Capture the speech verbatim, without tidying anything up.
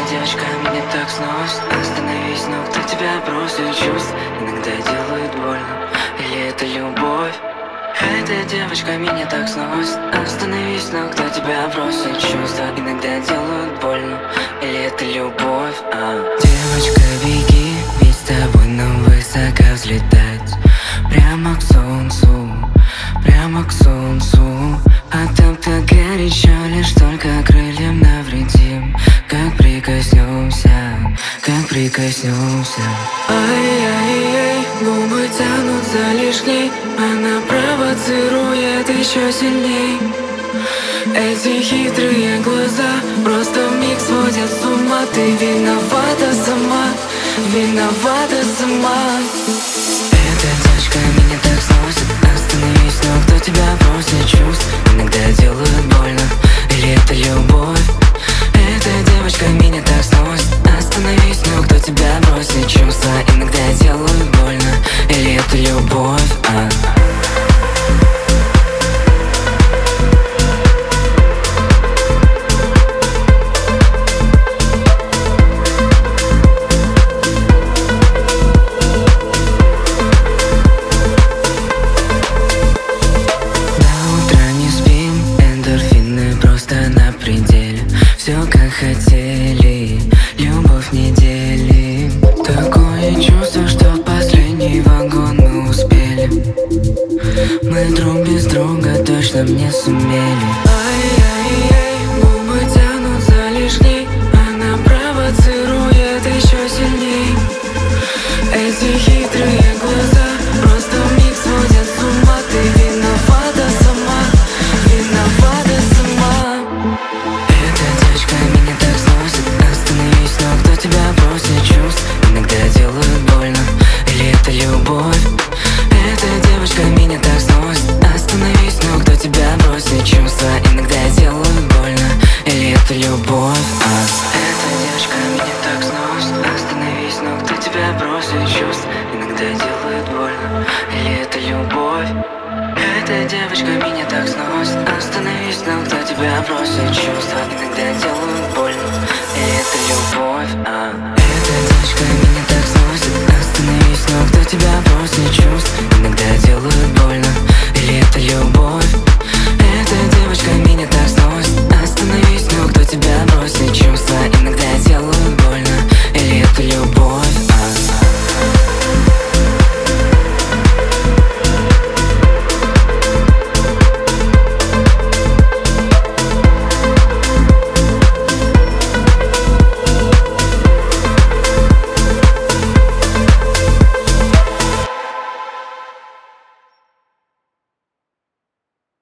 девочка меня так сносит. Остановись, но кто тебя бросит чувств иногда делает больно. Или это любовь? Эта девочка меня так сносит. Остановись, но кто тебя бросит чувства иногда делают больно. Или это любовь? А. Девочка, беги, ведь с тобой нам высоко взлетать. Прямо к солнцу, прямо к солнцу. А там так горячо, лишь только крыльям навредим. Как прикоснемся, как прикоснемся. Ай-яй-яй, губы тянутся лишь к ней. Она провоцирует еще сильней. Эти хитрые глаза просто вмиг сводят с ума. Ты виновата сама, виновата сама. Эта девочка меня так сносит. Остановись, но кто тебя бросит чувств иногда делают больно. Или это любовь? Эта девочка меня так сносит. Остановись, но кто тебя бросит чувства иногда делают больно. Или это любовь? А. Все как хотели, любовь недели. Такое чувство, что в последний вагон мы успели. Мы друг без друга точно не сумели. Ай-яй-яй, губы тянутся лишь к ней. Она провоцирует еще сильней. Эти хитрые глаза просто вмиг сводят с ума. Ты виновата сама, виновата сама. Меня так сносит. Остановись, но кто тебя бросит чувств иногда делают больно. Или это любовь? Эта девочка меня так сносит. Остановись, но кто тебя бросит чувства иногда делают больно. Или это любовь? А. Эта девочка меня так сносит. Остановись, но кто тебя бросит чувств иногда делает больно. Или это любовь? Эта девочка меня так сносит. Остановись, но кто тебя бросит чувства иногда делает больно.